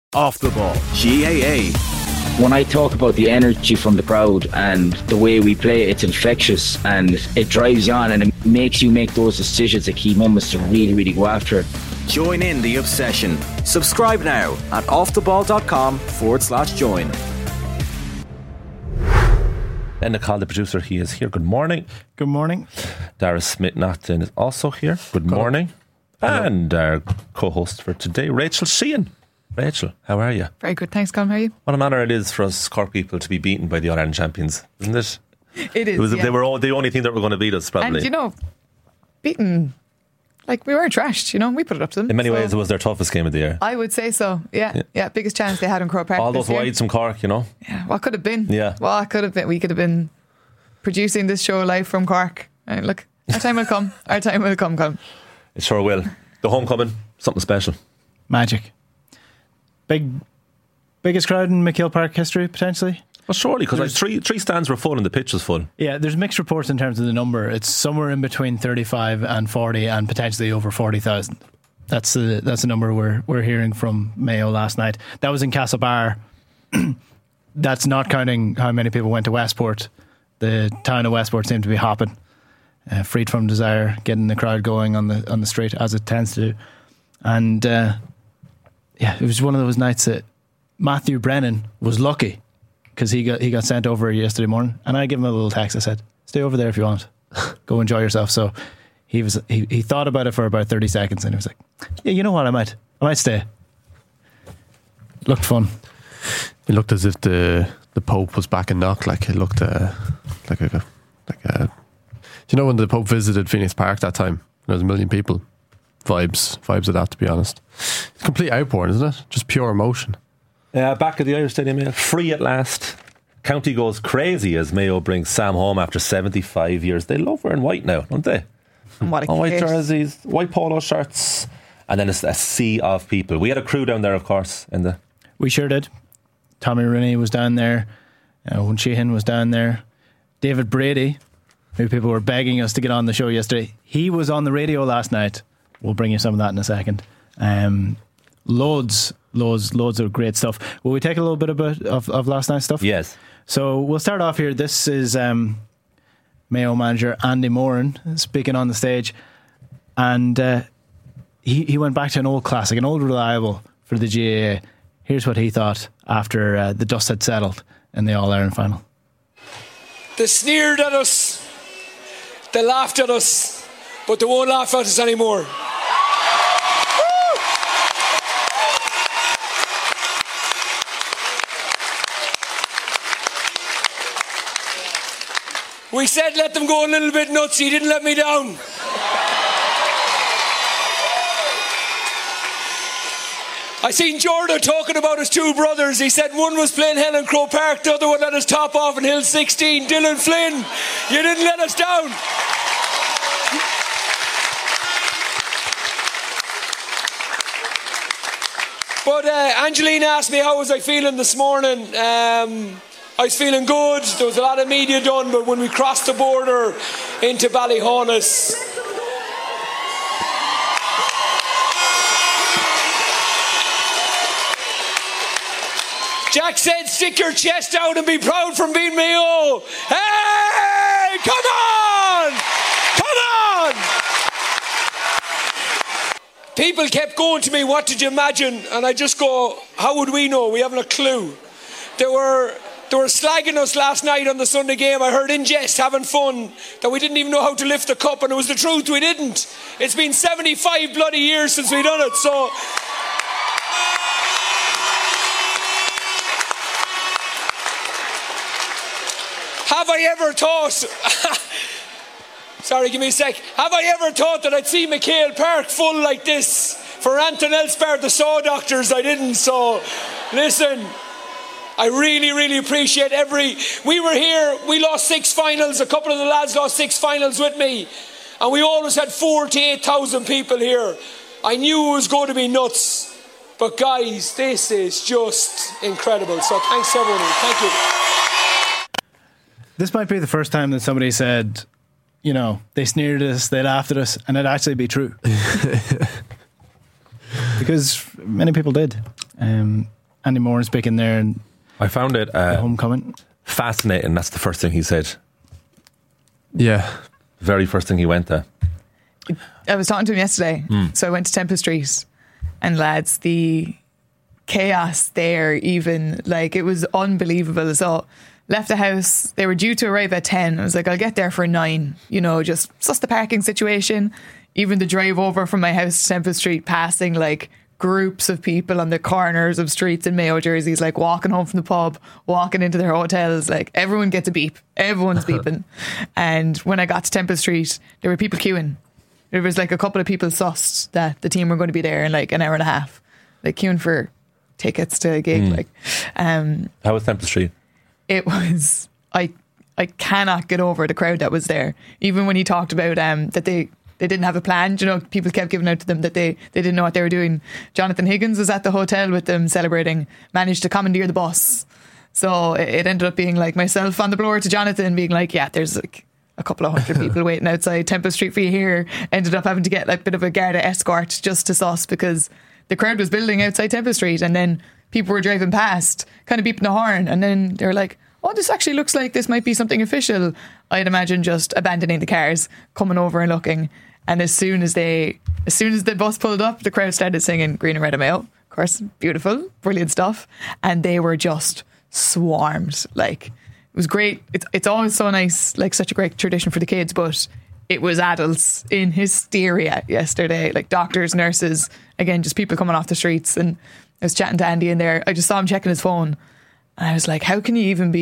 Off the Ball. GAA. When I talk about the energy from the crowd and the way we play, it's infectious and it drives you on and it makes you make those decisions at key moments to really, really go after it. Join in the obsession. Subscribe now at offtheball.com/join. And Nicole, the producer, he is here. Good morning. Good morning. Dara Smith-Nathan is also here. Good morning. Hello. And our co-host for today, Rachel Sheehan. Rachel, how are you? Very good, thanks, Colin. How are you? What an honour it is for us Cork people to be beaten by the All-Ireland champions, isn't it? It is. They were the only thing that were going to beat us, probably. And, you know, beaten, like, we weren't trashed, you know, we put it up to them. In many ways, it was their toughest game of the year. I would say so, yeah. Biggest chance they had in Croke Park. All those wides from Cork, you know. Yeah, what could have been? Yeah. What could have been? We could have been producing this show live from Cork. And look, our time will come. Our time will come, Colin. It sure will. The homecoming, something special. Magic. Biggest crowd in McHale Park history, potentially. Well, surely, because like three stands were full and the pitch was full. Yeah, there's mixed reports in terms of the number. It's somewhere in between 35 and 40 and potentially over 40,000. That's the number we're hearing from Mayo last night. That was in Castlebar. That's not counting how many people went to Westport. The town of Westport seemed to be hopping. Freed from desire, getting the crowd going on the street as it tends to do. And it was one of those nights that Matthew Brennan was lucky because he got sent over yesterday morning, and I gave him a little text. I said, "Stay over there if you want. Go enjoy yourself." So he thought about it for about 30 seconds, and he was like, "Yeah, you know what? I might stay." Looked fun. It looked as if the Pope was back in Knock. Like it looked like a. Do you know when the Pope visited Phoenix Park that time? There was 1 million people. Vibes of that, to be honest. It's a complete outpouring, isn't it? Just pure emotion. Back at the Irish Stadium, free at last. County goes crazy as Mayo brings Sam home after 75 years. They love wearing white now, don't they? And what a white jerseys, white polo shirts, and then it's a sea of people. We had a crew down there, of course. We sure did. Tommy Rooney was down there. Owen Sheehan was down there. David Brady, who people were begging us to get on the show yesterday, he was on the radio last night. We'll bring you some of that in a second. Loads of great stuff. Will we take a little bit of last night's stuff? Yes. So we'll start off here. This is Mayo manager Andy Moran speaking on the stage, and he went back to an old classic, an old reliable for the GAA. Here's what he thought after the dust had settled in the All-Ireland final. They sneered at us, they laughed at us, but they won't laugh at us anymore. We said let them go a little bit nuts. He didn't let me down. I seen Jordan talking about his two brothers. He said one was playing hell in Croke Park, the other one let his top off in Hill 16. Dylan Flynn, you didn't let us down. But Angelina asked me how was I feeling this morning. I was feeling good. There was a lot of media done, but when we crossed the border into Ballyhaunis, Jack said, stick your chest out and be proud from being Mayo. Hey, come on! Come on! People kept going to me, what did you imagine? And I just go, how would we know? We haven't a clue. They were slagging us last night on the Sunday game. I heard in jest, having fun, that we didn't even know how to lift the cup, and it was the truth, we didn't. It's been 75 bloody years since we done it, so... Have I ever thought... Sorry, give me a sec. Have I ever thought that I'd see McHale Park full like this? For Anton Elspeth, the Saw Doctors, I didn't, so... Listen... I really, really appreciate we were here, we lost 6 finals, a couple of the lads lost 6 finals with me, and we always had 48,000 people here. I knew it was going to be nuts, but guys, this is just incredible. So thanks everyone, thank you. This might be the first time that somebody said, you know, they sneered at us, they laughed at us, and it'd actually be true. Because many people did. Andy Moran speaking there and I found it homecoming. fascinating. That's the first thing he said. Yeah. Very first thing he went to. I was talking to him yesterday. So I went to Temple Street, and lads, the chaos there, even, like, it was unbelievable. So left the house, they were due to arrive at 10. I was like, I'll get there for 9, you know, just suss the parking situation. Even the drive over from my house to Temple Street, passing like groups of people on the corners of streets in Mayo jerseys, like walking home from the pub, walking into their hotels, like everyone gets a beep, everyone's beeping. And when I got to Temple Street, there were people queuing. There was like a couple of people sussed that the team were going to be there in like an hour and a half, like queuing for tickets to a gig. Like, How was Temple Street? it was, I cannot get over the crowd that was there. Even when he talked about that they didn't have a plan, you know, people kept giving out to them that they didn't know what they were doing. Jonathan Higgins was at the hotel with them celebrating, managed to commandeer the bus. So it ended up being like myself on the blower to Jonathan being like, yeah, there's like a couple of hundred people waiting outside Temple Street for you here. Ended up having to get like a bit of a Garda escort just to sauce because the crowd was building outside Temple Street, and then people were driving past, kind of beeping the horn, and then they were like, oh, this actually looks like this might be something official. I'd imagine just abandoning the cars, coming over and looking. And as soon as the bus pulled up, the crowd started singing Green and Red and Mayo. Of course, beautiful, brilliant stuff. And they were just swarmed. Like, it was great. It's always so nice, like such a great tradition for the kids, but it was adults in hysteria yesterday, like doctors, nurses, again, just people coming off the streets. And I was chatting to Andy in there. I just saw him checking his phone. And I was like, how can you even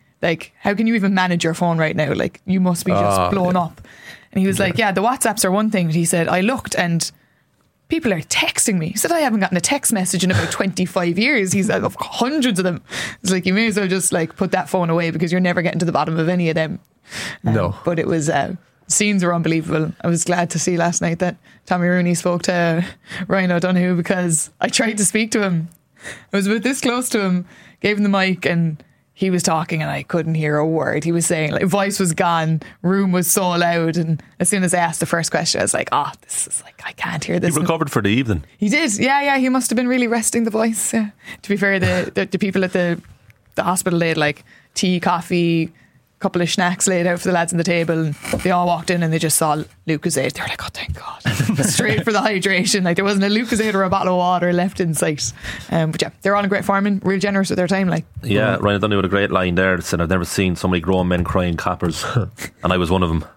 manage your phone right now? Like, you must be just blown up. And he was like, yeah, the WhatsApps are one thing. But he said, I looked and people are texting me. He said, I haven't gotten a text message in about 25 years. He's like, hundreds of them. It's like, you may as well just like put that phone away because you're never getting to the bottom of any of them. No. But it was, scenes were unbelievable. I was glad to see last night that Tommy Rooney spoke to Ryan O'Donoghue because I tried to speak to him. I was about this close to him, gave him the mic, and he was talking and I couldn't hear a word he was saying. Like, voice was gone, room was so loud, and as soon as I asked the first question, I was like, this is like, I can't hear this. He recovered for the evening. He did, yeah. He must have been really resting the voice. Yeah. To be fair, the people at the hospital, they had like tea, coffee, a couple of snacks laid out for the lads on the table, and they all walked in and they just saw Lucozade. They were like, oh, thank God. Straight for the hydration. Like, there wasn't a Lucozade or a bottle of water left in sight. But yeah, they're all in great form and real generous with their time. Like, Yeah, Ryan O'Donoghue had a great line there that said, I've never seen so many grown men crying coppers. And I was one of them.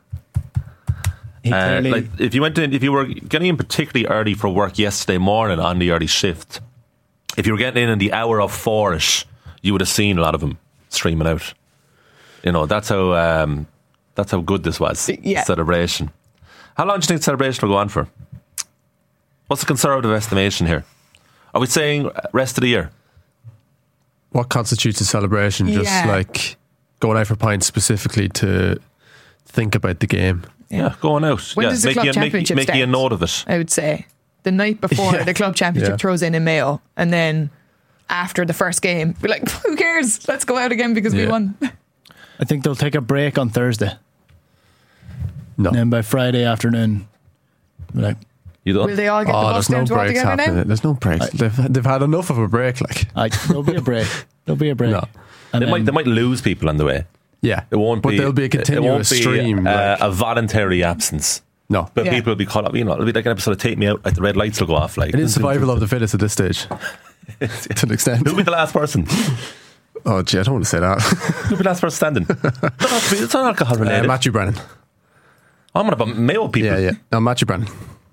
Like, if you were getting in particularly early for work yesterday morning on the early shift, if you were getting in the hour of 4ish, you would have seen a lot of them streaming out. You know, that's how good this was. Yeah. Celebration. How long do you think the celebration will go on for? What's the conservative estimation here? Are we saying rest of the year? What constitutes a celebration? Yeah. Just like going out for pints specifically to think about the game. Yeah, going out. When does the club championship making a start? note of it. I would say the night before the club championship throws in Mayo, and then after the first game, we're like, who cares? Let's go out again because we won. I think they'll take a break on Thursday. No. And then by Friday afternoon, like, You don't? Will they all get the bus down to all breaks together happening. now? There's no breaks. They've had enough of a break. Like, there'll be a break. There'll be a break. No. And They might lose people on the way. yeah, It won't be. There'll be a continuous it won't be, stream. Like, a voluntary absence. no, But Yeah. people will be caught up. You know, it'll be like an episode of Take Me Out. Like the red lights will go off. Like it is survival of the fittest at this stage. To an extent. Who'll be the last person? Oh, gee, I don't want to say that. Who'll be the last person standing? It's not alcohol related. Matthew Brennan. I'm on about Mayo people. Yeah. No, Matthew Brennan.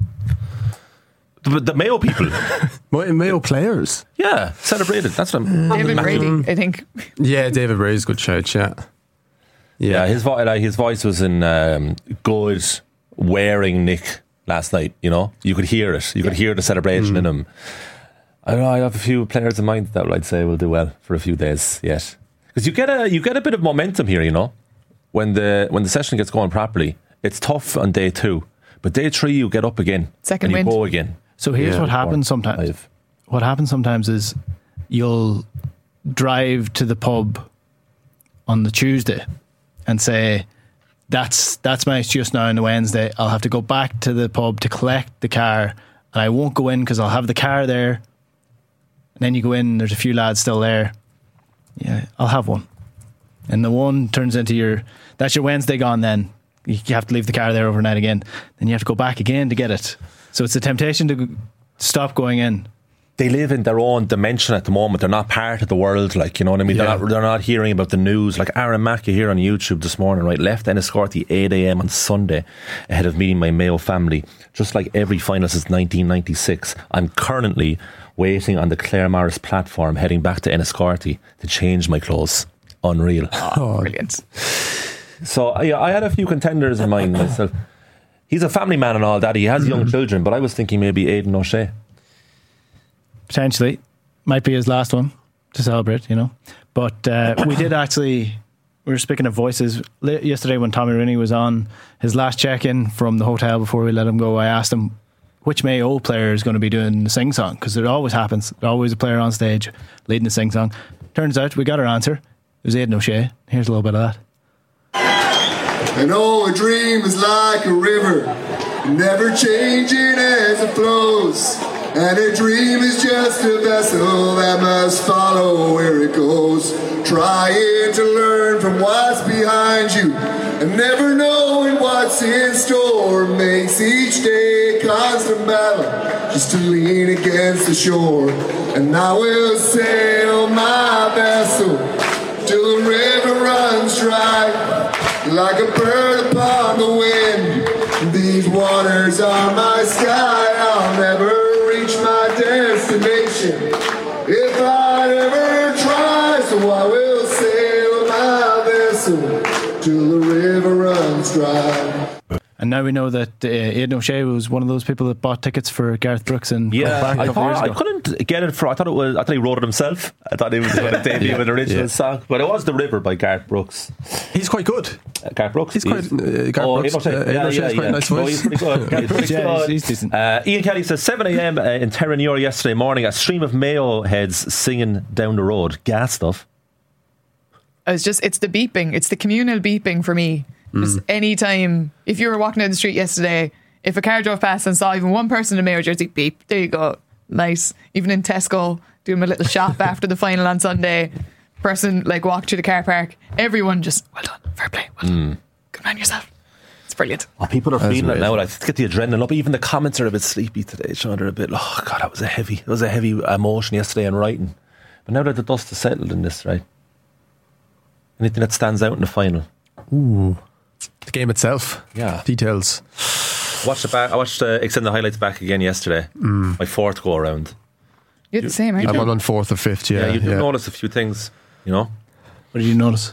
The Mayo people. Mayo players. Yeah, celebrated. That's what I'm. David Brady, I think. Yeah, David Ray's good shout. Yeah. His voice was in good wearing nick last night. You know, you could hear it. You could hear the celebration in him. I don't know. I have a few players in mind that I'd say will do well for a few days yet, because you get a bit of momentum here. You know, when the session gets going properly, it's tough on day 2, but day 3 you get up again. Second and you wind. go again. So here's what happens sometimes. 5. What happens sometimes is you'll drive to the pub on the Tuesday and say, that's my excuse now on the Wednesday. I'll have to go back to the pub to collect the car, and I won't go in because I'll have the car there. and then you go in, there's a few lads still there. Yeah, I'll have one. And the one turns into that's your Wednesday gone then. You have to leave the car there overnight again. Then you have to go back again to get it. So it's a temptation to stop going in. They live in their own dimension at the moment. They're not part of the world, like, you know what I mean? Yeah. They're not hearing about the news. Like Aaron Mackey here on YouTube this morning, right? Left Enniscorthy 8 a.m. on Sunday ahead of meeting my Mayo family. Just like every final since 1996, I'm currently waiting on the Claire Morris platform heading back to Enniscorthy to change my clothes. Unreal. Oh, brilliant. So yeah, I had a few contenders in mind myself. He's a family man and all that. He has young children, but I was thinking maybe Aidan O'Shea. Potentially. Might be his last one to celebrate, you know. But we were speaking of voices. Yesterday when Tommy Rooney was on his last check-in from the hotel before we let him go, I asked him which Mayo player is going to be doing the sing-song, because it always happens. There's always a player on stage leading the sing-song. Turns out we got our answer. It was Aidan O'Shea. Here's a little bit of that. I know a dream is like a river, never changing as it flows. And a dream is just a vessel that must follow where it goes. Trying to learn from what's behind you and never knowing what's in store makes each day a constant battle just to lean against the shore. And I will sail my vessel till the river runs dry, like a bird upon the wind. These waters are my sky. I'll never reach my destination if I ever try. So I will sail my vessel till the river runs dry. And now we know that Aidan O'Shea was one of those people that bought tickets for Garth Brooks and I couldn't get it for. I thought he wrote it himself. I thought he was going to debut with an original song, but it was The River by Garth Brooks. He's quite good. Garth Brooks. He's quite. Garth Brooks. Aidan O'Shea's quite nice voice. He's pretty good. He's decent. Ian Kelly says 7 a.m. In Terranure yesterday morning. A stream of Mayo heads singing down the road. Gas stuff. It's the beeping. It's the communal beeping for me. Just any time, if you were walking down the street yesterday, if a car drove past and saw even one person in a Mayo jersey, beep, there you go. Nice. Even in Tesco, doing my little shop after the final on Sunday, person like walked through the car park, everyone just, well done, fair play, well done, good man yourself. It's brilliant. Oh, people are feeling it now. Let's get the adrenaline up. Even the comments are a bit sleepy today. Sean, they're a bit, oh God, it was a heavy emotion yesterday in writing. But now that the dust has settled in this, right? Anything that stands out in the final? Ooh. The game itself. Yeah. Details. I watched extended highlights back again yesterday. My fourth go around. You're the same, aren't you? I'm on fourth or fifth, yeah. You do notice a few things, you know? What did you notice?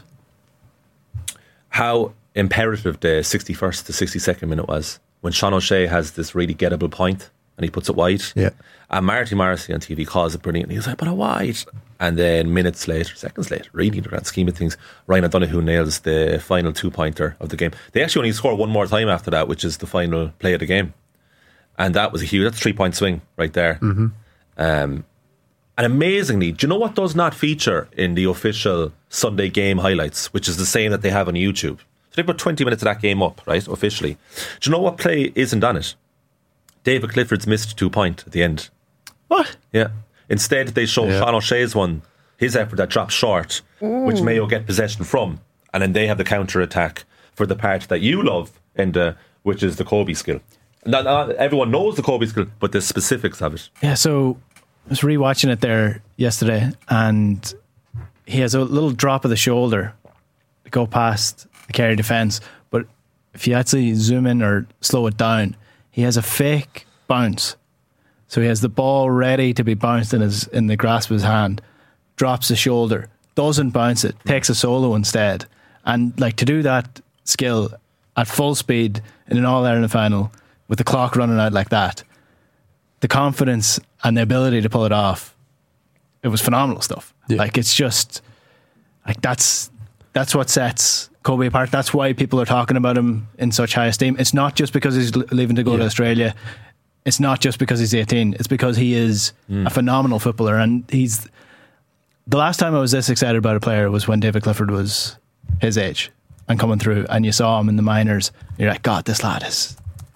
How imperative the 61st to 62nd minute was when Sean O'Shea has this really gettable point and he puts it wide. Yeah. And Marty Morrissey on TV calls it brilliant. He was like, but a wide. And then seconds later, really in the grand scheme of things, Ryan O'Donoghue nails the final 2-pointer of the game. They actually only score one more time after that, which is the final play of the game. And that was that's a 3-point swing right there. And amazingly, do you know what does not feature in the official Sunday game highlights, which is the same that they have on YouTube? So they put 20 minutes of that game up, right, officially. Do you know what play isn't on it? David Clifford's missed 2-point at the end. What? Yeah. Instead, they show Sean O'Shea's one, his effort that drops short, which Mayo get possession from, and then they have the counter attack for the part that you love, which is the Kobe skill. Not everyone knows the Kobe skill, but the specifics of it. Yeah, so I was rewatching it there yesterday, and he has a little drop of the shoulder to go past the Kerry defence, but if you actually zoom in or slow it down, he has a fake bounce. So he has the ball ready to be bounced in the grasp of his hand, drops the shoulder, doesn't bounce it, takes a solo instead. And like to do that skill at full speed in an All-Ireland final with the clock running out like that, the confidence and the ability to pull it off, it was phenomenal stuff. Yeah. Like it's just like that's what sets Kobe apart. That's why people are talking about him in such high esteem. It's not just because he's leaving to go to Australia. It's not just because he's 18. It's because he is a phenomenal footballer, and he's the last time I was this excited about a player was when David Clifford was his age and coming through, and you saw him in the minors. You're like, God, this lad is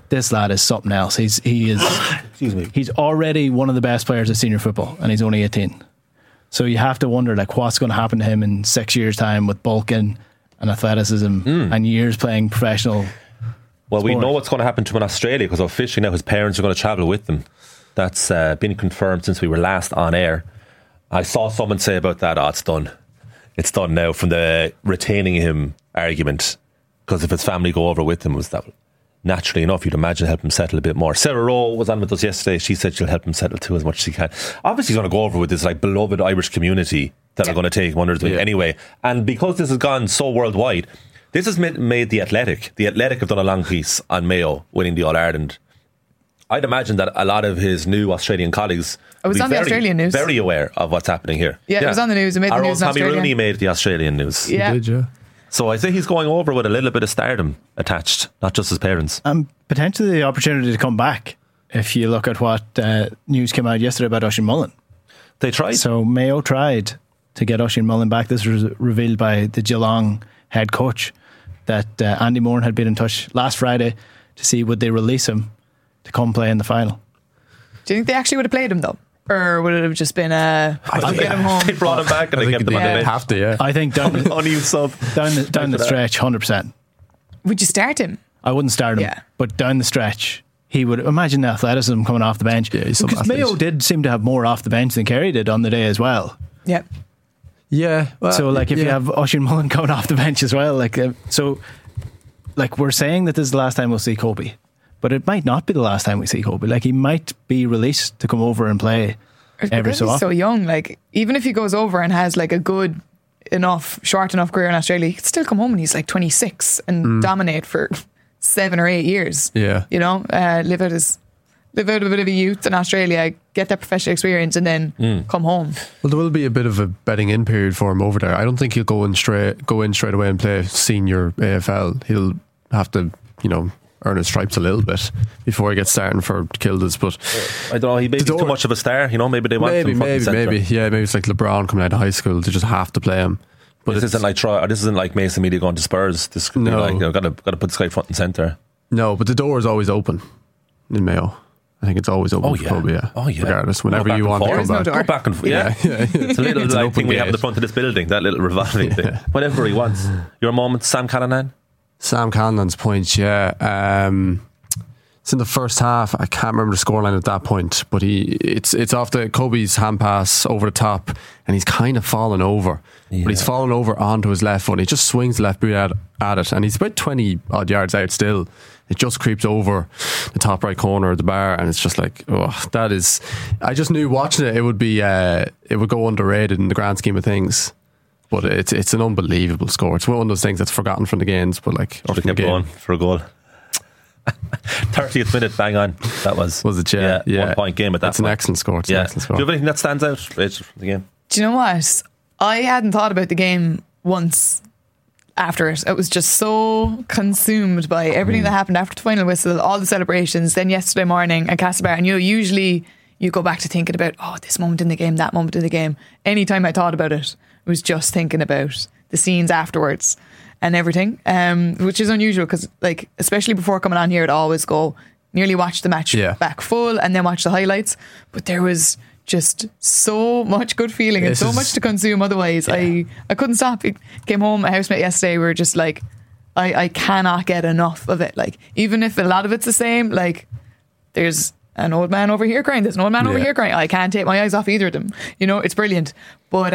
this lad is something else. He is. Excuse me. He's already one of the best players of senior football, and he's only 18. So you have to wonder, like, what's going to happen to him in 6 years' time with bulking and athleticism and years playing professional. Well, we sport. know what's going to happen to him in Australia because officially now his parents are going to travel with them. That's been confirmed since we were last on air. I saw someone say about that, it's done. It's done now from the retaining him argument, because if his family go over with him, was that naturally enough, you'd imagine help him settle a bit more. Sarah Rowe was on with us yesterday. She said she'll help him settle too as much as she can. Obviously he's going to go over with this like beloved Irish community that are going to take him under his wing anyway. And because this has gone so worldwide, this has made The Athletic have done a long piece on Mayo winning the All-Ireland. I'd imagine that a lot of his new Australian colleagues It was on the Australian news. Very aware of what's happening here. Yeah, it was on the news. It made the news in Tommy Australia. Rooney made the Australian news. Yeah. Did you? So I think he's going over with a little bit of stardom attached, not just his parents. And potentially the opportunity to come back if you look at what news came out yesterday about Oisín Mullen. They tried. So Mayo tried to get Oisín Mullen back. This was revealed by the Geelong head coach, that Andy Moran had been in touch last Friday to see would they release him to come play in the final. Do you think they actually would have played him though? Or would it have just been get him home? They brought him back and they kept him on the They bench. have to, yeah. I think down Unused sub. down the stretch, 100%. Would you start him? I wouldn't start him, Yeah. but down the stretch, he would imagine the athleticism coming off the bench. Yeah, he's some because athlete. Mayo did seem to have more off the bench than Kerry did on the day as well. Yeah. Yeah. Well, So, like, if you have Oisín Mullen coming off the bench as well, like, we're saying that this is the last time we'll see Kobe, but it might not be the last time we see Kobe. Like, he might be released to come over and play every Because so he's often. so young. Like, even if he goes over and has like a good enough, short enough career in Australia, he could still come home and he's like 26 and dominate for 7 or 8 years. Yeah. You know, live out a bit of a youth in Australia, get that professional experience, and then come home. Well, there will be a bit of a betting in period for him over there. I don't think he'll go in straight away and play senior AFL. He'll have to, earn his stripes a little bit before he gets starting for Kildas. But I don't know, he may be too much of a star. Maybe they want him front and centre. maybe it's like LeBron coming out of high school. They just have to play him. But This isn't like Mason Media going to Spurs. This could be No. like, got to put this guy front and centre. No, but the door is always open in Mayo. I think it's always open for Kobe, yeah. Oh, yeah. Regardless, Go whenever back you and want to forth. come There is no back. door. Go back and forth. Yeah. It's a little It's an like open thing we have at gate. the front of this building, that little revolving thing. Whenever he wants. Your moment, Sam Callanan? Sam Cannon's point, yeah. It's in the first half. I can't remember the scoreline at that point, but it's off the Kobe's hand pass over the top, and he's kind of fallen over. But he's fallen over onto his left foot. And he just swings the left boot at it, and he's about 20 odd yards out still. It just creeps over the top right corner of the bar, and it's just like, that is. I just knew watching it would be it would go underrated in the grand scheme of things. But it's an unbelievable score. It's one of those things that's forgotten from the games, but like or Should from have the kept game. going for a goal. 30th minute, bang on. That was. Was it? Yeah. 1 point game at that That's an point. excellent score. It's an excellent score. Do you have anything that stands out, Rachel, from the game? Do you know what? I hadn't thought about the game once after it. It was just so consumed by everything that happened after the final whistle, all the celebrations, then yesterday morning at Castlebar. And usually you go back to thinking about, this moment in the game, that moment in the game. Anytime I thought about it, I was just thinking about the scenes afterwards and everything, which is unusual because, like, especially before coming on here, I'd always go nearly watch the match back full and then watch the highlights. But there was just so much good feeling and so much to consume otherwise. I couldn't stop. I came home, a housemate yesterday, we were just like, I cannot get enough of it. Like, even if a lot of it's the same, like, there's an old man over here crying, there's an old man over here crying. I can't take my eyes off either of them. It's brilliant. But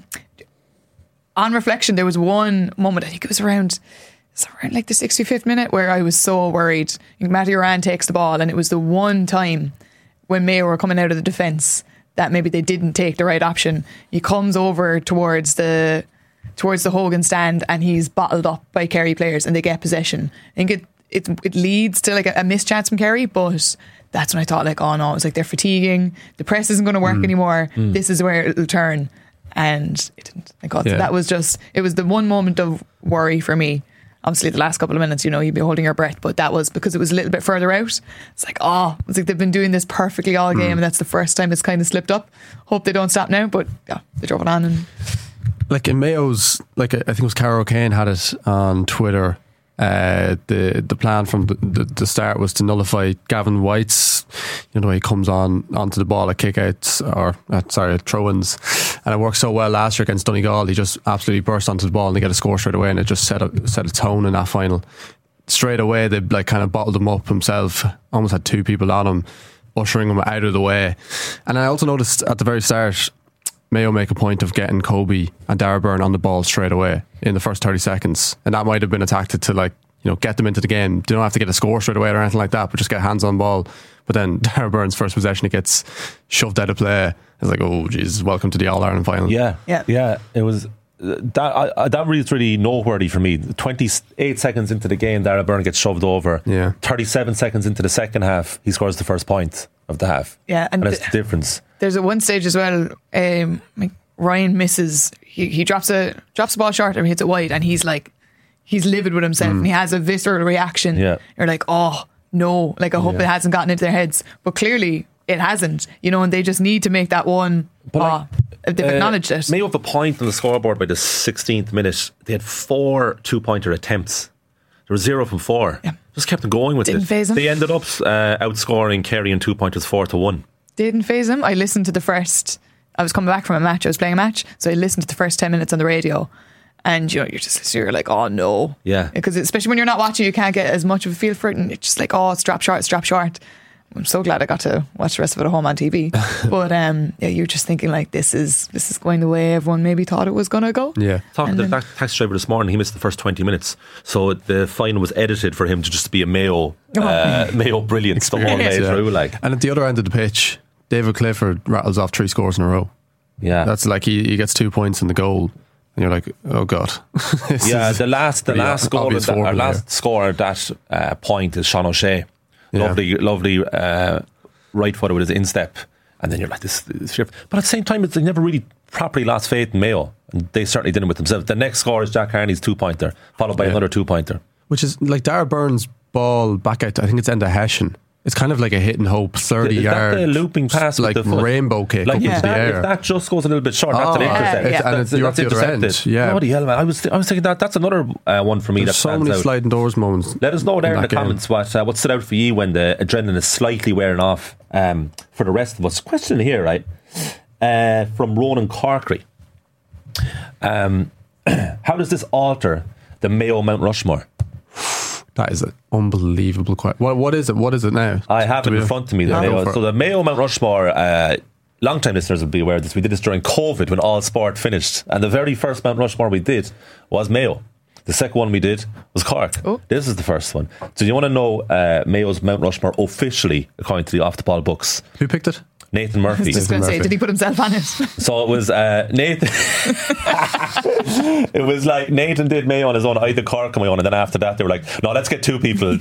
on reflection, there was one moment, I think it was around like the 65th minute, where I was so worried. Matty Oran takes the ball, and it was the one time when Mayo were coming out of the defence that maybe they didn't take the right option. He comes over towards the Hogan stand, and he's bottled up by Kerry players, and they get possession. I think it leads to like a missed chance from Kerry, but that's when I thought, like, oh no, it's like they're fatiguing. The press isn't going to work anymore. This is where it'll turn. And it didn't. That was just, it was the one moment of worry for me. Obviously the last couple of minutes, you'd be holding your breath, but that was because it was a little bit further out. It's like, it's like they've been doing this perfectly all game, and that's the first time it's kind of slipped up. Hope they don't stop now, but yeah, they drove it on. And like in Mayo's, like I think it was Cara O'Kane had it on Twitter. The plan from the start was to nullify Gavin White's, he comes onto the ball at kickouts at throw-ins, and it worked so well last year against Donegal. He just absolutely burst onto the ball and they get a score straight away, and it just set a tone in that final. Straight away they like kind of bottled him up himself, almost had two people on him, ushering him out of the way. And I also noticed at the very start, Mayo make a point of getting Kobe and Dara Byrne on the ball straight away in the first 30 seconds. And that might have been a tactic to get them into the game. They don't have to get a score straight away or anything like that, but just get hands on ball. But then Dara Byrne's first possession, it gets shoved out of play. It's like, oh Jesus, welcome to the All-Ireland final. Yeah. It was that really noteworthy for me. 28 seconds into the game, Dara Byrne gets shoved over. 37 seconds into the second half, he scores the first point of the half. Yeah, and that's the difference. There's at one stage as well, Ryan misses. He drops the ball short and hits it wide, and he's livid with himself, and he has a visceral reaction. Yeah. You're like, oh no, I hope it hasn't gotten into their heads, but clearly it hasn't. And they just need to make that one. They've acknowledged it. Mayo have a point on the scoreboard by the 16th minute. They had 4 2-pointer attempts. There was 0 from 4. Yeah. Just kept going with Didn't it. faze them. They ended up outscoring Kerry and 2-pointers 4-1. Didn't faze him. I listened to the first. I was coming back from a match. I was playing a match, so I listened to the first 10 minutes on the radio, and you're like, oh no, yeah, because especially when you're not watching, you can't get as much of a feel for it, and it's just like, oh, strap short. I'm so glad I got to watch the rest of it at home on TV. But you're just thinking like, this is going the way everyone maybe thought it was going to go. Yeah. Talking to the taxi driver this morning, he missed the first 20 minutes, so the final was edited for him to just be a Mayo brilliance the whole way through. And at the other end of the pitch, David Clifford rattles off 3 scores in a row. Yeah, that's like he gets 2 points in the goal, and you're like, oh god. The last goal, our last score at that point is Sean O'Shea. Lovely right footer with his instep, and then you're like, this shift. But at the same time, they never really properly lost faith in Mayo, and they certainly didn't with themselves. The next score is Jack Harney's 2-pointer, followed by another 2-pointer, which is like Dara Byrne's ball back out. I think it's Enda Hessian. It's kind of like a hit and hope 30-yard the looping pass, like with the rainbow kick up into the air. If that just goes a little bit short, that's an intercept. And you're at the other end. Yeah, bloody hell, man! I was thinking that's another one for me. There's so many sliding doors moments. Let us know there in the comments what stood out for you when the adrenaline is slightly wearing off. For the rest of us, question here, right? From Ronan Corkery. How does this alter the Mayo Mount Rushmore? That is an unbelievable question. What is it? What is it now? I have it in front of me. So the Mayo Mount Rushmore, long-time listeners will be aware of this. We did this during COVID when all sport finished. And the very first Mount Rushmore we did was Mayo. The second one we did was Cork. Oh. This is the first one. So you want to know Mayo's Mount Rushmore officially, according to the Off the Ball books. Who picked it? Nathan Murphy. I was just going to say, did he put himself on it? So it was Nathan. It was like Nathan did Mayo on his own. I did Cork on my own, and then after that they were like, no, let's get 2 people.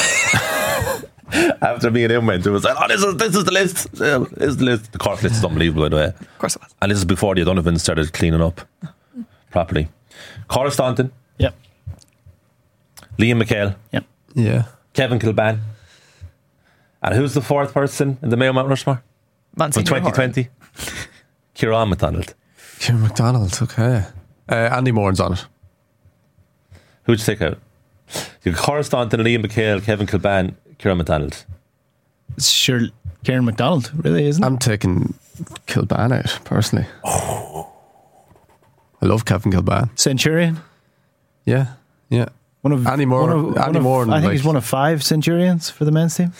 After me and him went, it was like, oh, this is the list. This is the list. The Cork list is unbelievable, by the way. Of course it was. And this is before the O'Donovan started cleaning up properly. Cora Staunton. Yep. Liam McHale. Yep. Yeah. Kevin Kilban. And who's the 4th person in the Mayo Mount Rushmore? From 2020? Kieran MacDonald. Kieran MacDonald, okay. Andy Moran's on it. Who'd you take out? You got Cora Staunton, Liam McHale, Kevin Kilban, Kieran MacDonald. Sure, Kieran MacDonald, really, isn't it? I'm taking Kilban out, personally. I love Kevin Kilban. Centurion? Yeah. Andy Moran. I think he's one of 5 Centurions for the men's team.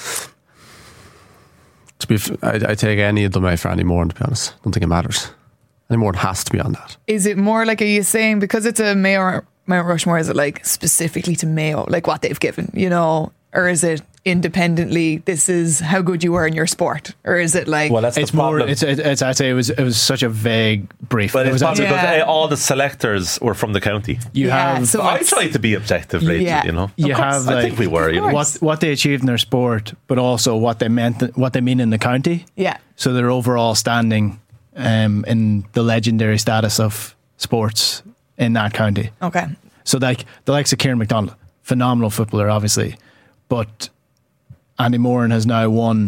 I take any of them out for Andy Moran, to be honest. I don't think it matters. Andy Moran has to be on that. Is it more like, are you saying because it's a Mayo Mount Rushmore, is it like specifically to Mayo, like what they've given, or is it independently, this is how good you were in your sport, or is it like, well, that's it's the problem. More it's I'd say it was such a vague brief, but it's probably because all the selectors were from the county. So I tried to be objective lately, you have, I think we were, what they achieved in their sport, but also what they mean in the county. So their overall standing in the legendary status of sports in that county. Okay. So like the likes of Kieran MacDonald, phenomenal footballer obviously, but Andy Moran has now won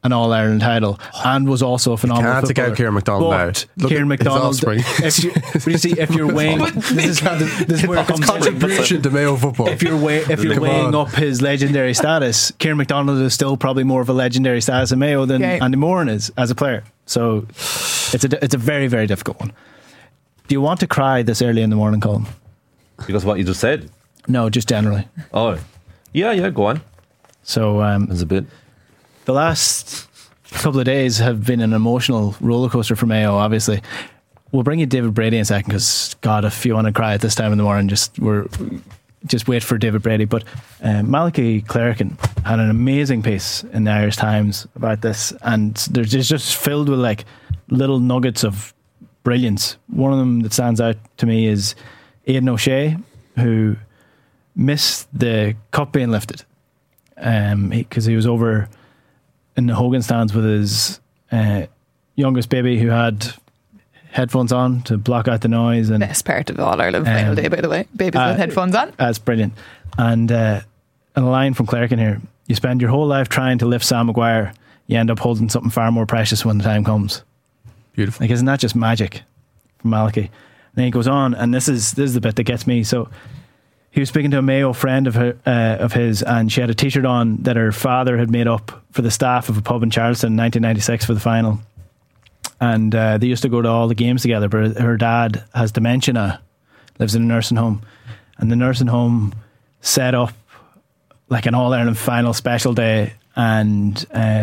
an All-Ireland title and was also a phenomenal Can't take footballer. out Kieran McDonald now. But Kieran Look at his McDonald, offspring. if you're weighing, this is where it comes in. Contribution to Mayo football. If you're weighing up his legendary status, Kieran McDonald is still probably more of a legendary status in Mayo than Andy Moran is as a player. So it's a very, very difficult one. Do you want to cry this early in the morning, Colin? Because what you just said? No, just generally. Oh, yeah, go on. So there's a bit. The last couple of days have been an emotional roller coaster for Mayo. Obviously, we'll bring you David Brady in a second because God, if you want to cry at this time in the morning, just wait for David Brady. But Malachi Clerican had an amazing piece in the Irish Times about this, and there's just filled with like little nuggets of brilliance. One of them that stands out to me is Aidan O'Shea, who missed the cup being lifted because he was over in the Hogan stands with his youngest baby who had headphones on to block out the noise. And best part of All-Ireland final day, by the way, babies with headphones on. That's brilliant. And a line from Clerican here: you spend your whole life trying to lift Sam Maguire, you end up holding something far more precious when the time comes. Beautiful. Like, isn't that just magic from Malachi? And then he goes on, and this is the bit that gets me. So he was speaking to a Mayo friend of his, and she had a t-shirt on that her father had made up for the staff of a pub in Charleston in 1996 for the final. And they used to go to all the games together, but her dad has dementia, lives in a nursing home, and the nursing home set up like an All-Ireland final special day, and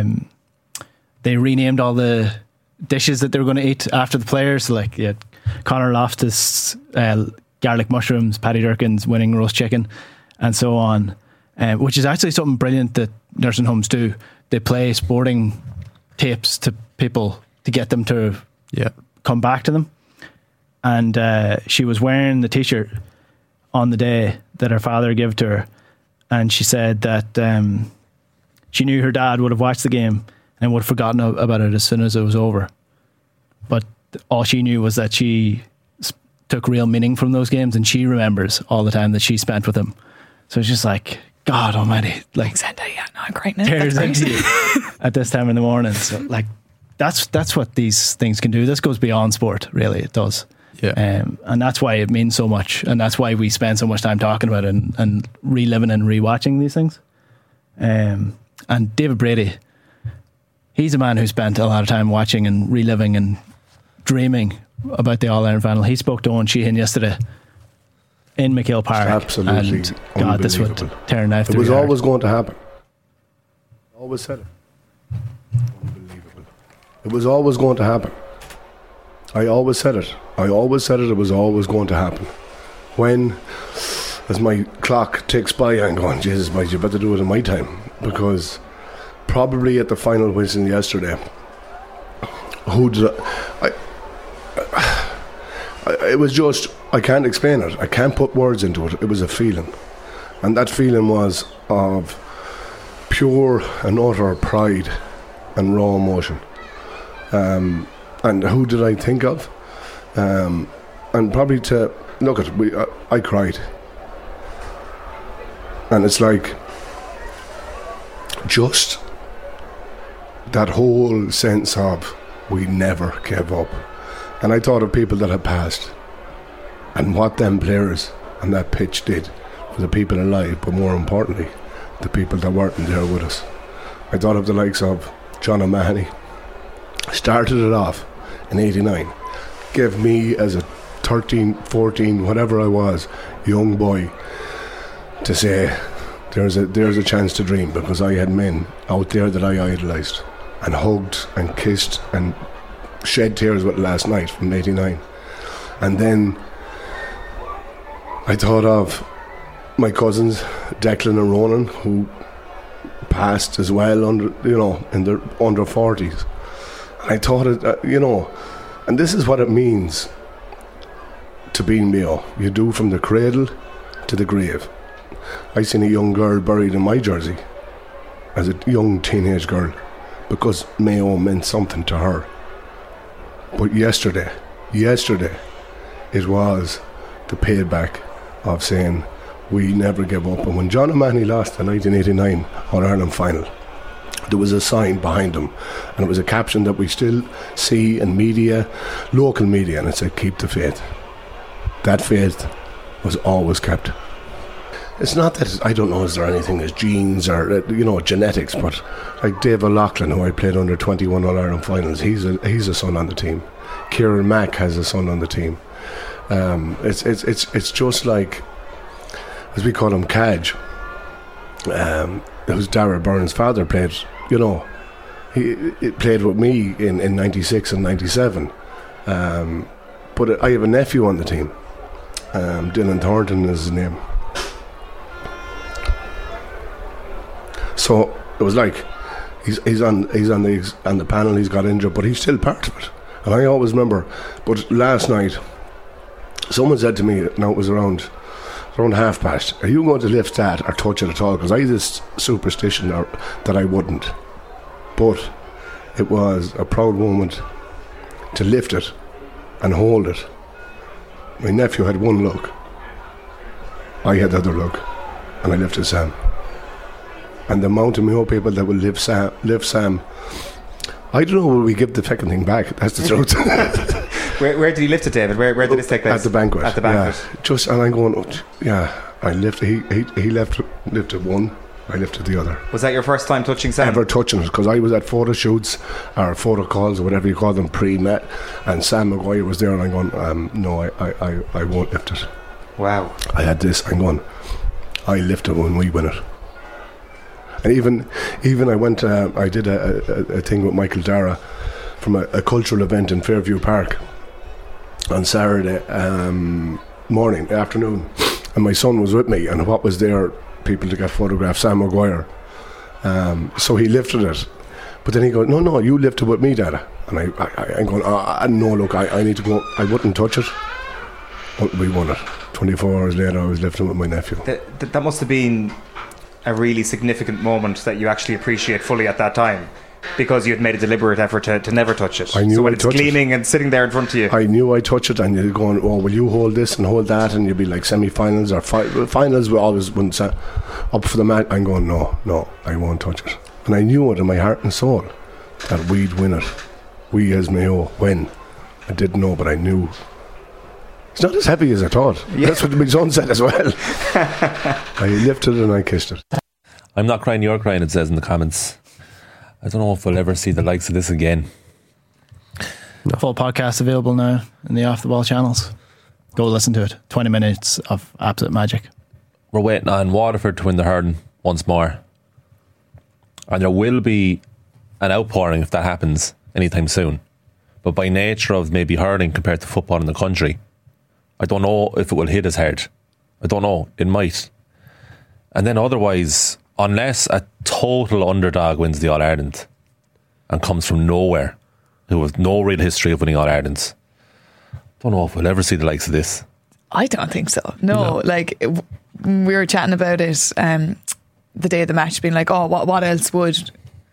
they renamed all the dishes that they were going to eat after the players. So like, yeah, Conor Loftus, garlic mushrooms, Paddy Durkin's winning roast chicken, and so on, which is actually something brilliant that nursing homes do. They play sporting tapes to people to get them to come back to them. And she was wearing the t-shirt on the day that her father gave to her, and she said that she knew her dad would have watched the game and would have forgotten about it as soon as it was over. But all she knew was that she took real meaning from those games, and she remembers all the time that she spent with him. So it's just like, God almighty, like, I'm crying now. tears into you at this time in the morning. So like, that's what these things can do. This goes beyond sport, really. It does. Yeah. And that's why it means so much, and that's why we spend so much time talking about it and reliving and rewatching these things. And David Brady, he's a man who spent a lot of time watching and reliving and dreaming about the All-Ireland final. He spoke to Owen Sheehan yesterday in McHale Park. Absolutely, and God, this would tear a knife It through was your heart. always going to happen. Always said it. Unbelievable. It was always going to happen. I always said it. I always said it. It was always going to happen. When, as my clock ticks by, I'm going, Jesus, mate, you better do it in my time, because probably at the final whistle yesterday, who did it was just, I can't explain it. I can't put words into it. It was a feeling. And that feeling was of pure and utter pride and raw emotion. And who did I think of? And probably to look at it, I cried. And it's like just that whole sense of we never gave up. And I thought of people that had passed and what them players and that pitch did for the people alive, but more importantly, the people that weren't there with us. I thought of the likes of John O'Mahony. Started it off in 89. Gave me, as a 13, 14, whatever I was, young boy, to say there's a chance to dream, because I had men out there that I idolised and hugged and kissed and shed tears with last night from 89. And then I thought of my cousins Declan and Ronan, who passed as well in their under 40s. And I thought and this is what it means to be Mayo. You do from the cradle to the grave. I seen a young girl buried in my jersey as a young teenage girl because Mayo meant something to her. But yesterday, it was the payback of saying we never give up. And when John O'Mahony lost the 1989 All-Ireland final, there was a sign behind him, and it was a caption that we still see in media, local media, and it said, "Keep the faith." That faith was always kept. It's not that, I don't know, is there anything as genes or genetics, but like Dave O'Loughlin, who I played under 21 All-Ireland finals, he's a son on the team. Kieran Mack has a son on the team. It's just like, as we call him, Cadge. Who's Darragh Byrne's father played, he played with me in 96 and 97. But I have a nephew on the team. Dylan Thornton is his name. So it was like he's on the panel. He's got injured, but he's still part of it. And I always remember. But last night, someone said to me, now it was around 1:30, "Are you going to lift that or touch it at all?" Because I had this superstition that I wouldn't. But it was a proud moment to lift it and hold it. My nephew had one look. I had the other look, and I lifted Sam. And the amount of Mayo people that will lift Sam, I don't know, will we give the fucking thing back? That's the truth. Where did he lift it, David? Where did this take place? At the banquet. At the banquet. Yeah. And I'm going, I lifted. He lifted one. I lifted the other. Was that your first time touching Sam? Ever touching it, because I was at photo shoots or photo calls or whatever you call them pre-met, and Sam Maguire was there, and I'm going, no, I won't lift it. Wow. I had this. I'm going, I lift it when we win it. And even I went. I did a thing with Michael Dara from a cultural event in Fairview Park on Saturday afternoon, and my son was with me. And what was there? People to get photographed. Sam Maguire. So he lifted it, but then he goes, "No, you lifted with me, Dada." And I'm going, "No, look, I need to go. I wouldn't touch it." But we won it. 24 hours later, I was lifting with my nephew. That must have been a really significant moment that you actually appreciate fully at that time, because you had made a deliberate effort to never touch it. I knew so when I'd it's gleaming and sitting there in front of you, I knew I'd touch it, and you're going, "Oh, will you hold this and hold that?" And you'd be like semi-finals or finals. We always went up for the match. I'm going, no, I won't touch it. And I knew it in my heart and soul that we'd win it. We as Mayo win. I didn't know, but I knew. It's not as heavy as I thought. Yeah. That's what my son said as well. I lifted it and I kissed it. I'm not crying, you're crying, it says in the comments. I don't know if we'll ever see the likes of this again. No. Full podcast available now in the Off the Ball channels. Go listen to it. 20 minutes of absolute magic. We're waiting on Waterford to win the hurling once more. And there will be an outpouring if that happens anytime soon. But by nature of maybe hurling compared to football in the country, I don't know if it will hit as hard. I don't know. It might. And then otherwise, unless a total underdog wins the All-Ireland and comes from nowhere, who has no real history of winning All-Irelands, don't know if we'll ever see the likes of this. I don't think so. No. Like, we were chatting about it the day of the match, being like, oh, what else would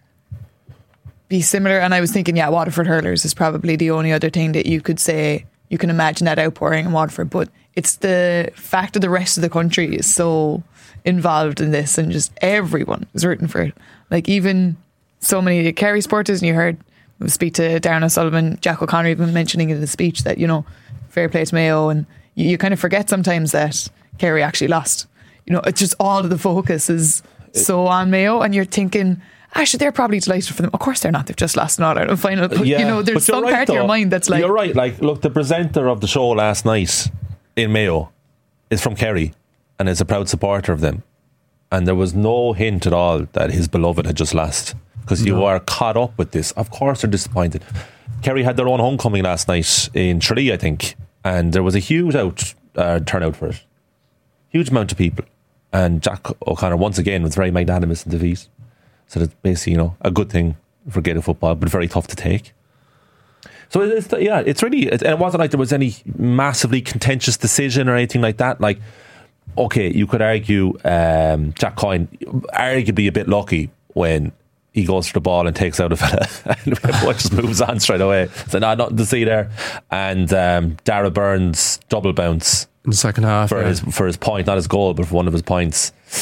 be similar? And I was thinking, Waterford hurlers is probably the only other thing that you could say you can imagine that outpouring in Waterford. But it's the fact that the rest of the country is so involved in this, and just everyone is rooting for it. Like, even so many Kerry supporters, and you heard we speak to Darren O'Sullivan, Jack O'Connor even mentioning in the speech that, fair play to Mayo, and you kind of forget sometimes that Kerry actually lost. It's just all of the focus is so on Mayo, and you're thinking, actually, they're probably delighted for them. Of course they're not. They've just lost an All-Ireland final. But, there's some part of your mind that's like... You're right. Like, look, the presenter of the show last night in Mayo is from Kerry and is a proud supporter of them. And there was no hint at all that his beloved had just lost. Because you are caught up with this. Of course they're disappointed. Kerry had their own homecoming last night in Tralee, I think. And there was a huge turnout for it. Huge amount of people. And Jack O'Connor, once again, was very magnanimous in defeat. So that's basically, a good thing for Gaelic football, but very tough to take. So it's really, and it wasn't like there was any massively contentious decision or anything like that. Like, okay, you could argue Jack Coyne arguably a bit lucky when he goes for the ball and takes out a fella and everyone just moves on straight away. So nothing to see there. And Darragh Byrne's double bounce in the second half for his point, not his goal, but for one of his points.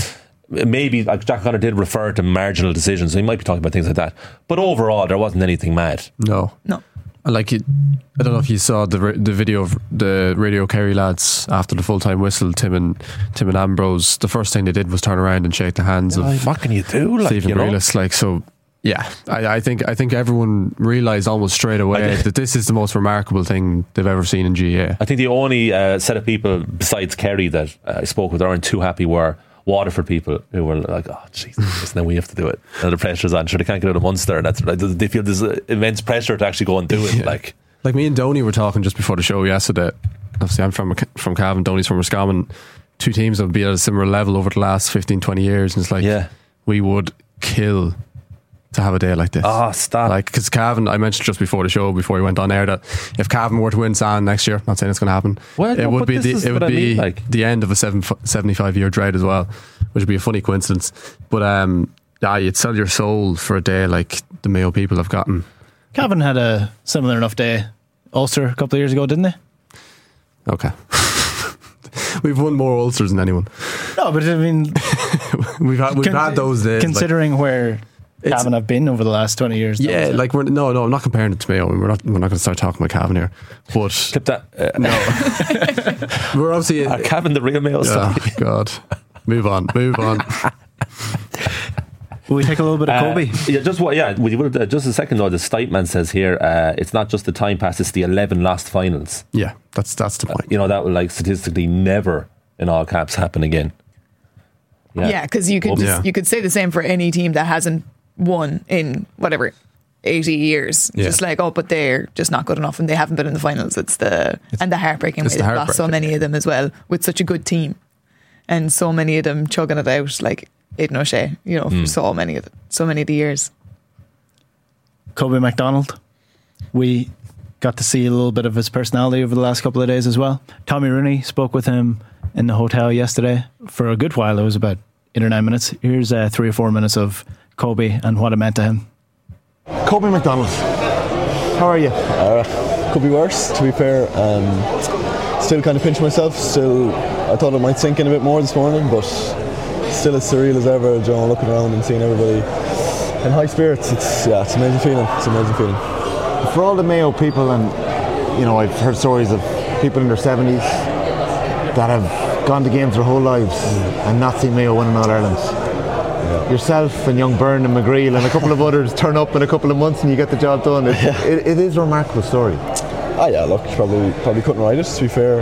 maybe like Jack O'Connor did refer to marginal decisions, so he might be talking about things like that. But overall, there wasn't anything mad. No. Like I don't know if you saw the video of the Radio Kerry lads after the full time whistle. Tim and Ambrose. The first thing they did was turn around and shake the hands of. What can you do? Stephen Grealish. Like so. Yeah, I think everyone realised almost straight away that this is the most remarkable thing they've ever seen in GAA. I think the only set of people besides Kerry that I spoke with aren't too happy were Waterford people who were like, oh Jesus, now we have to do it. And the pressure's on. Sure, they can't get out of Munster. That's right. They feel there's immense pressure to actually go and do it. Yeah. Like me and Donny were talking just before the show yesterday. Obviously, I'm from Cavan. Donny's from Roscommon. Two teams that have been at a similar level over the last 15-20 years, and it's like we would kill to have a day like this. Oh, stop. Like, because Cavan, I mentioned just before the show, before we went on air, that if Cavan were to win San next year, not saying it's going to happen, it would be the end of a 75-year drought as well, which would be a funny coincidence. But you'd sell your soul for a day like the Mayo people have gotten. Cavan had a similar enough day Ulster a couple of years ago, didn't they? Okay. We've won more Ulsters than anyone. No, but I mean we've had those days, considering where Cavan have been over the last 20 years. Yeah, like I'm not comparing it to Mayo. We're not going to start talking about Cavan here. But clip that. No, we're obviously are Cavan the real Mayo story? Oh God, move on. Will we take a little bit of Kobe? Just a second though. The Stiteman says here, it's not just the time pass; it's the 11 lost finals. Yeah, that's the point. That will like statistically never, in all caps, happen again. Yeah, because you could say the same for any team that hasn't won in whatever 80 years. Yeah. Just like, but they're just not good enough and they haven't been in the finals. And the heartbreaking way they've lost so many of them as well with such a good team, and so many of them chugging it out like Aidan O'Shea, for so many of the years. Kobe MacDonald, we got to see a little bit of his personality over the last couple of days as well. Tommy Rooney spoke with him in the hotel yesterday for a good while. It was about 8 or 9 minutes. Here's 3 or 4 minutes of Kobe and what it meant to him. Kobe MacDonald, how are you? Could be worse, to be fair. Still kind of pinch myself. Still, I thought it might sink in a bit more this morning, but still as surreal as ever, looking around and seeing everybody in high spirits. It's an amazing feeling. It's an amazing feeling. For all the Mayo people, and I've heard stories of people in their 70s that have gone to games their whole lives and not seen Mayo win in All Ireland. Yeah. Yourself and young Byrne and McGreal and a couple of others turn up in a couple of months and you get the job done. It is a remarkable story. Look, probably couldn't write it, to be fair.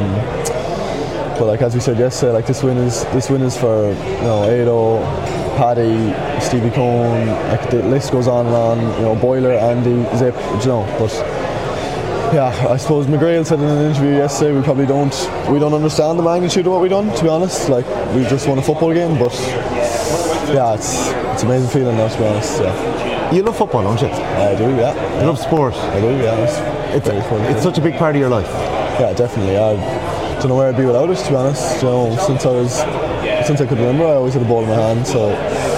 But like as we said yesterday, like this win is for Ado, Paddy, Stevie Cohn, like the list goes on and on. Boiler, Andy, Zip, but yeah, I suppose McGrail said in an interview yesterday we don't understand the magnitude of what we've done, to be honest. Like we've just won a football game, but yeah, it's an amazing feeling now, to be honest. Yeah. You love football, don't you? I do, yeah. You love sport? I do, yeah. It's such a big part of your life. Yeah, definitely. I don't know where I'd be without it, to be honest. Since I could remember, I always had a ball in my hand, so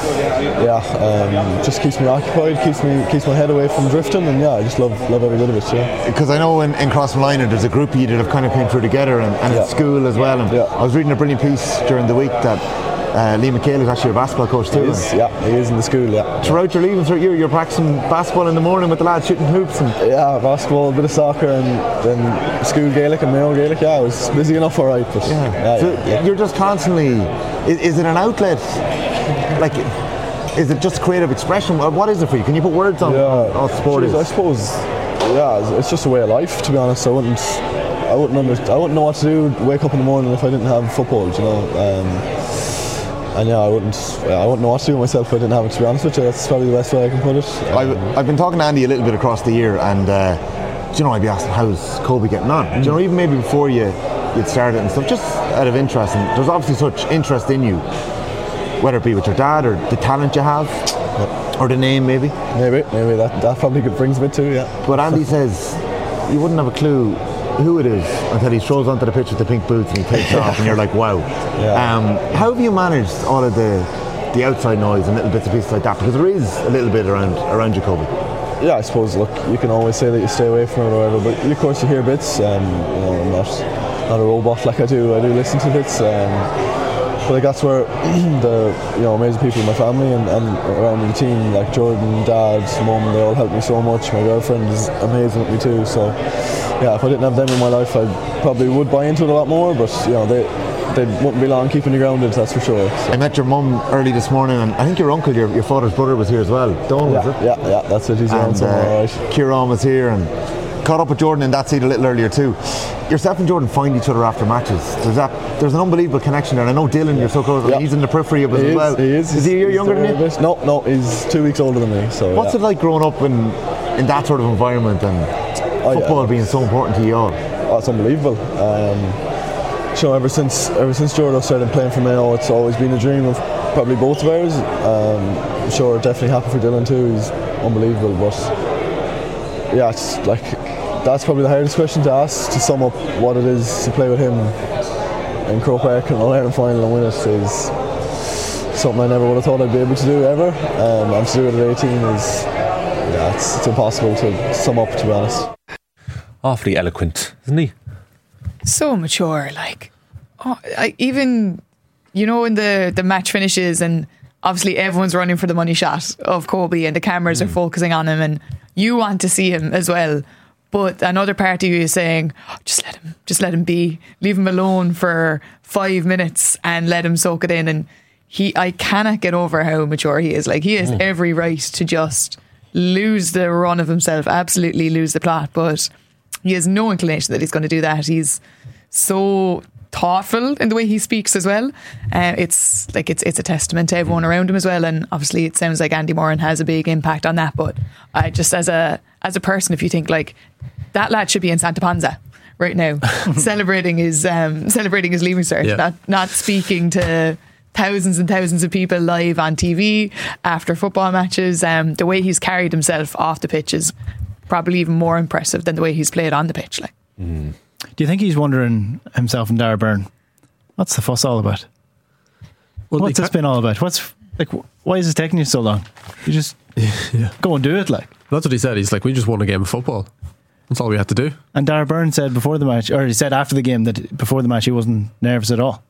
just keeps me occupied, keeps my head away from drifting, and I just love every bit of it. Yeah. Because I know in Crossmolina there's a group of you that have kind of came through together, and at school as well. And I was reading a brilliant piece during the week that Lee McHale is actually your basketball coach too. He is in the school. Yeah. Throughout your leaving, you're practicing basketball in the morning with the lads shooting hoops. Basketball, a bit of soccer, and then school Gaelic and Mayo Gaelic. I was busy enough, all right. But you're just constantly. Is it an outlet? Like, is it just creative expression? What is it for you? Can you put words on what sport is? I suppose. It's just a way of life. To be honest, I wouldn't know what to do. Wake up in the morning if I didn't have football. And I wouldn't know what to do with myself if I didn't have it, to be honest with you. That's probably the best way I can put it. I've been talking to Andy a little bit across the year, and I'd be asking, how's Kobe getting on? Even maybe before you'd started and stuff, just out of interest. And there's obviously such interest in you, whether it be with your dad or the talent you have, or the name maybe that probably brings a bit too. Yeah. But Andy says you wouldn't have a clue who it is until he strolls onto the pitch with the pink boots and he takes off, and you're like, wow. How have you managed all of the outside noise and little bits and pieces like that? Because there is a little bit around Jacoby. Yeah, I suppose. Look, you can always say that you stay away from it or whatever, but of course you hear bits. I'm not a robot like I do listen to bits. But like that's where the amazing people in my family and around the team, like Jordan, Dad, Mum, they all helped me so much. My girlfriend is amazing with me too. So yeah, if I didn't have them in my life, I probably would buy into it a lot more. But they wouldn't be long keeping you grounded, that's for sure. So. I met your mum early this morning, and I think your uncle, your father's brother, was here as well. Don, was it? Yeah, that's it. He's around somewhere, all right. Kieran was here and caught up with Jordan in that seat a little earlier too. Yourself and Jordan find each other after matches. There's an unbelievable connection there. And I know Dylan, you're so close. He's in the periphery of it as well. He is. Is he a year younger than you? No, he's 2 weeks older than me. So what's it like growing up in that sort of environment and football being so important to you all? Oh, it's unbelievable. Ever since Jordan started playing for Mayo, it's always been a dream of probably both of ours. I'm sure definitely happy for Dylan too. He's unbelievable. But yeah, it's like that's probably the hardest question to ask, to sum up what it is to play with him in Croke Park in an All-Ireland final and win it is something I never would have thought I'd be able to do ever. And to do it at 18 is it's impossible to sum up, to be honest. Awfully eloquent, isn't he? So mature, like even in the match finishes, and obviously everyone's running for the money shot of Kobe and the cameras are focusing on him and you want to see him as well, but another part of you is saying, just let him be, leave him alone for 5 minutes and let him soak it in. And I cannot get over how mature he is. Like, he has every right to just lose the run of himself, absolutely lose the plot, but he has no inclination that he's going to do that. He's so thoughtful in the way he speaks as well. It's a testament to everyone around him as well. And obviously, it sounds like Andy Moran has a big impact on that. But I just, as a person, if you think like that lad should be in Santa Ponsa right now, celebrating his leaving cert, not speaking to thousands and thousands of people live on TV after football matches. The way he's carried himself off the pitch is probably even more impressive than the way he's played on the pitch. Like, do you think he's wondering himself and Dara Byrne, what's the fuss all about? What's this been all about? Why is it taking you so long? You just go and do it. Like, that's what he said. He's like, we just won a game of football. That's all we had to do. And Dara Byrne said before the match, or he said after the game, that before the match he wasn't nervous at all.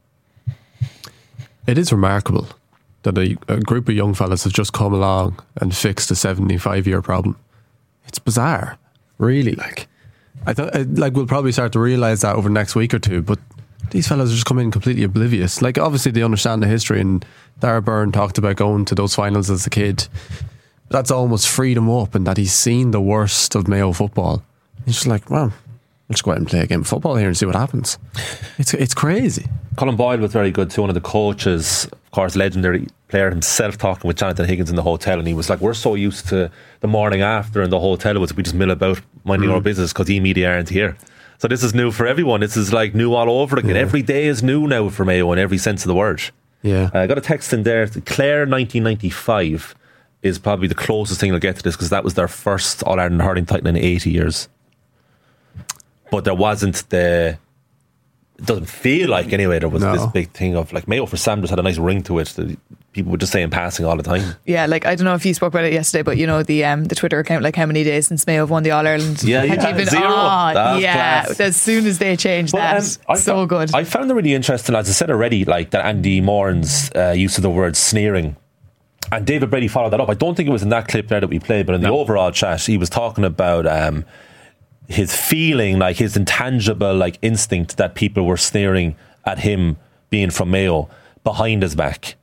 It is remarkable that a group of young fellas have just come along and fixed a 75-year problem. It's bizarre, really. I thought, we'll probably start to realise that over the next week or two, but these fellas are just coming in completely oblivious. Like, obviously they understand the history, and Dara Byrne talked about going to those finals as a kid. That's almost freed him up, and that he's seen the worst of Mayo football. He's just like, well, let's go out and play a game of football here and see what happens. It's crazy. Colin Boyle was very good too. One of the coaches, of course, legendary player himself, talking with Jonathan Higgins in the hotel, and he was like, we're so used to the morning after in the hotel, we just mill about minding our business because the media aren't here. So this is new for everyone. This is like new all over again. Every day is new now for Mayo in every sense of the word. I got a text in there. Clare 1995 is probably the closest thing I'll get to this, because that was their first All-Ireland hurling title in 80 years. But there wasn't it doesn't feel like anyway there was this big thing of like Mayo for Sanders had a nice ring to it that people would just say in passing all the time. Yeah, like, I don't know if you spoke about it yesterday, but the Twitter account, like, how many days since Mayo have won the All-Ireland? Yeah, zero. Class. As soon as they changed good. I found it really interesting, as I said already, like that Andy Moran's use of the word sneering. And David Brady followed that up. I don't think it was in that clip there that we played, but in the overall chat, he was talking about his feeling, like his intangible like instinct that people were sneering at him being from Mayo behind his back.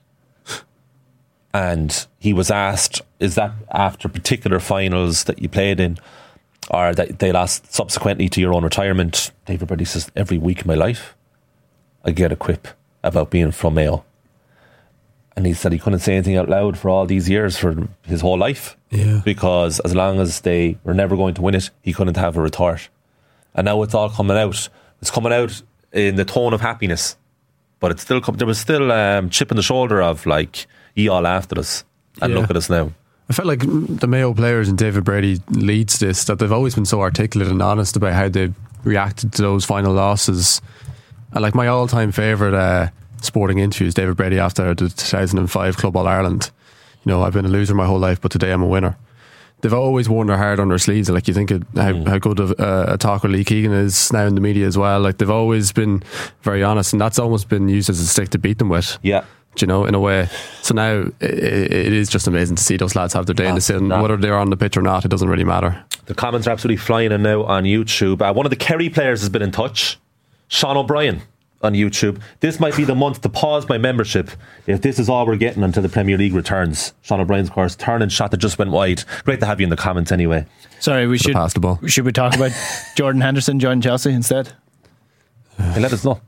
And he was asked, is that after particular finals that you played in, or that they lost subsequently to your own retirement? David Brady says, every week of my life I get a quip about being from Mayo. And he said he couldn't say anything out loud for all these years, for his whole life. Because as long as they were never going to win it, he couldn't have a retort. And now it's all coming out. It's coming out in the tone of happiness. But it's still there was still chip in the shoulder of like, ye all laughed at us and look at us now. I felt like the Mayo players, and David Brady leads this, that they've always been so articulate and honest about how they've reacted to those final losses. And like, my all-time favourite sporting interviews, David Brady after the 2005 Club All-Ireland. You know, I've been a loser my whole life, but today I'm a winner. they've always worn their heart on their sleeves. Like, you think how good of a talker Lee Keegan is now in the media as well. Like, they've always been very honest, and that's almost been used as a stick to beat them with. Yeah. You know, in a way. So now it is just amazing to see those lads have their day in the sun. Whether they're on the pitch or not, it doesn't really matter. The comments are absolutely flying in now on YouTube. One of the Kerry players has been in touch. Sean O'Brien on YouTube. This might be the month to pause my membership if this is all we're getting until the Premier League returns. Sean O'Brien's, of course, turning shot that just went wide. Great to have you in the comments anyway. Sorry, should pass the ball. Should we talk about Jordan Henderson joining Chelsea instead? Hey, let us know.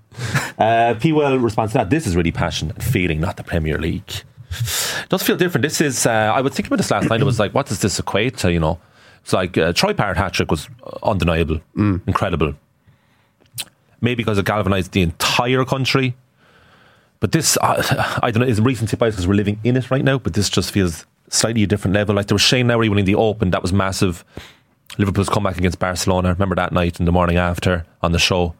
P. Well responds to that. This is really passion and feeling, not the Premier League. It does feel different. This is, I was thinking about this last night. It was like, what does this equate to, you know? It's like Troy Parrott hat-trick was undeniable, incredible. Maybe because it galvanised the entire country. But this, I don't know, is recency bias because we're living in it right now, but this just feels slightly a different level. Like, there was Shane Lowry winning the Open. That was massive. Liverpool's comeback against Barcelona. Remember that night and the morning after on the show.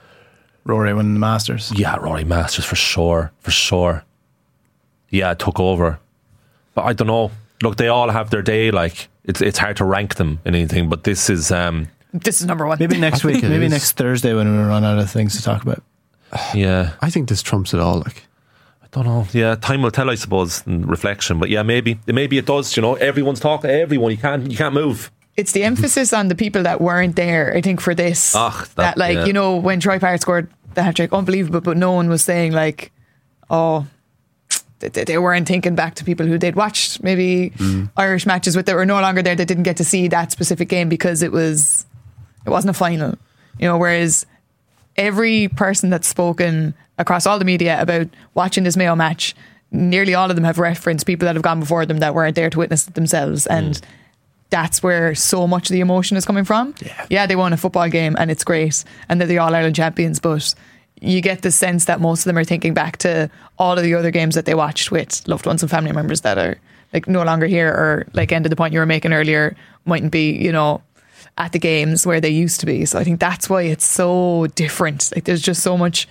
Rory winning the Masters. Yeah, Rory Masters for sure. For sure. Yeah, it took over. But I don't know. Look, they all have their day. Like, it's hard to rank them in anything, but this is number one. Maybe next week, maybe next Thursday when we run out of things to talk about. Yeah. I think this trumps it all. Like, I don't know. Yeah, time will tell, I suppose, in reflection. But yeah, maybe it does. You know, everyone's talking to everyone. You can't move. It's the emphasis on the people that weren't there, I think, for this. You know, when Troy Parrott scored the hat-trick, unbelievable, but no one was saying like, oh, they weren't thinking back to people who they'd watched maybe Irish matches with that were no longer there, that didn't get to see that specific game because it wasn't a final. You know, whereas every person that's spoken across all the media about watching this Mayo match, nearly all of them have referenced people that have gone before them that weren't there to witness it themselves, and that's where so much of the emotion is coming from. Yeah, they won a football game and it's great and they're the All-Ireland champions, but you get the sense that most of them are thinking back to all of the other games that they watched with loved ones and family members that are like no longer here, or like end of the point you were making earlier, mightn't be, you know, at the games where they used to be. So I think that's why it's so different. Like, there's just so much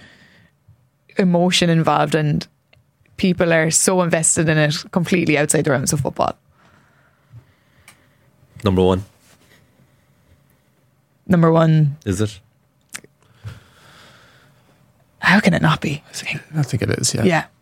emotion involved and people are so invested in it completely outside the realms of football. Number one. Is it? How can it not be? I think it is, yeah. Yeah.